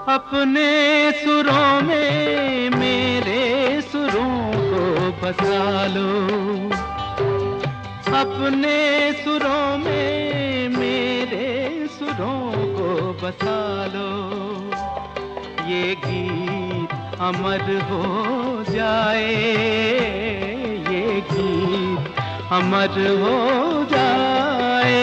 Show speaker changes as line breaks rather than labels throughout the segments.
अपने सुरों में मेरे सुरों को बसा लो, अपने सुरों में मेरे सुरों को बसा लो। ये गीत अमर हो जाए, ये गीत अमर हो जाए।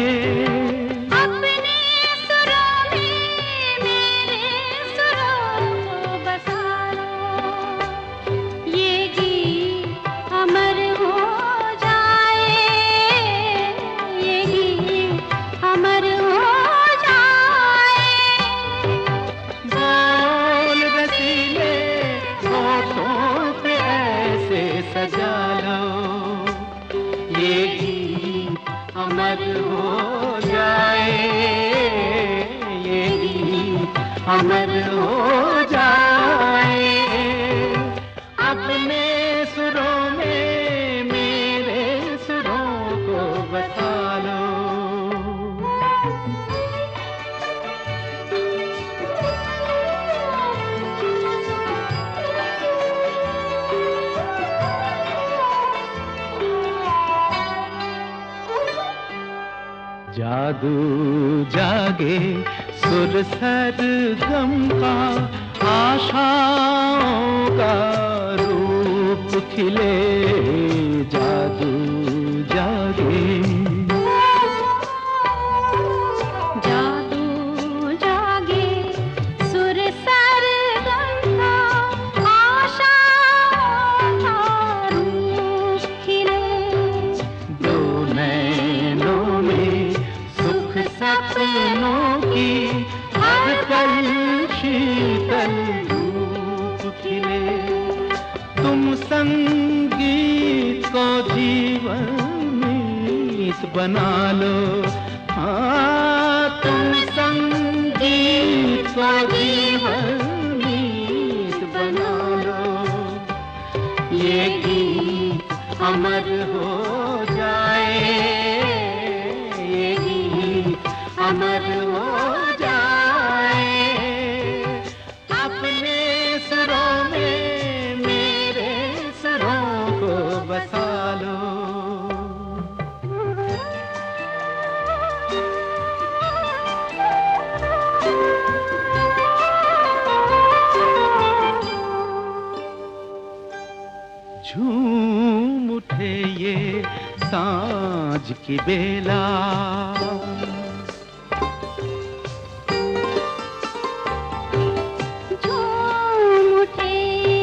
सजा लो, ये गीत अमर हो जाए, ये गीत अमर हो जाए। अपने सुरों में मेरे सुरों को बसा लो। जादू जागे सुर सरगम का, आशाओं का रूप खिले। जादू जागे,
जादू जागे सुर सरगम का, आशाओं का रूप खिले।
दो नैनों में सुख सपनों की हर पल शीतल धूप खिले। तुम संगीत को जीवनीत बना लो, हाँ तुम संगीत को जीवनीत बना लो। ये गीत अमर हो जाए, ये गीत अमर हो जाए। अपने सुरों में मेरे सुरों को बसा लो। झूम उठे ये सांझ की बेला,
झूम उठे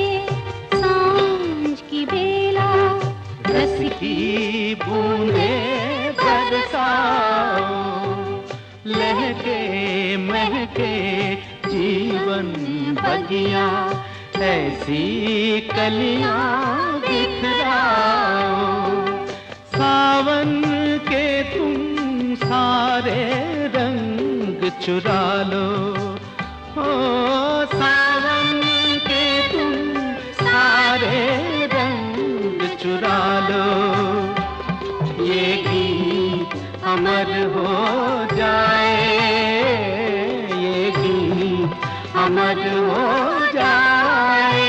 सांझ की बेला।
रस की बूंदें बरसाओ, लहके महके जीवन बगिया। ऐसी कलियां बिखराओ, सावन के तुम सारे रंग चुरा लो। हो सावन के तुम सारे रंग चुरा लो। ये गीत अमर हो जाए, ये गीत अमर हो जाए।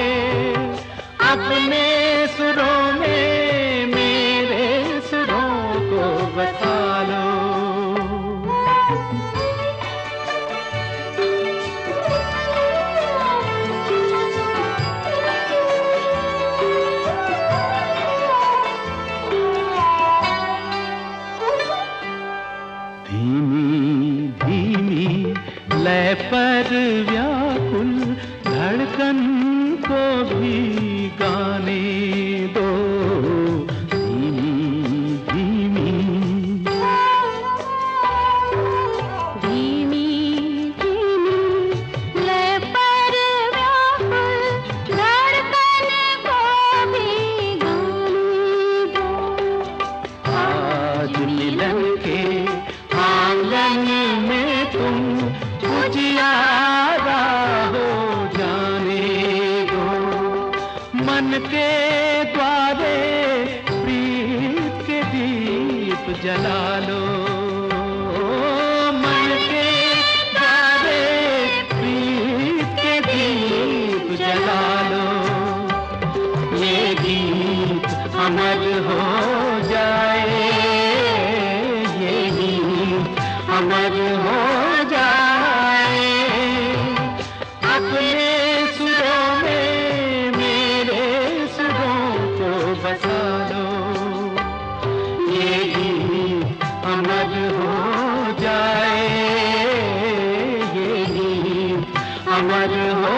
अपने सुरों में मेरे सुरों को बसा लो। धीमी धीमी लय पर व्याकुल धड़कन को भी गाने दो। धीमी धीमी
धीमी धीमी लय पर व्याकुल धड़कन को भी गाने दो।
आज मिलन के आंगन में तुम उजियारा हो जाने दो। मन के द्वारे प्रीत के दीप जला लो। मन के द्वारे प्रीत अमर हो जाए। अपने सुरों में मेरे सुरों को बसा लो, ये गीत अमर हो जाए, ये गीत अमर हो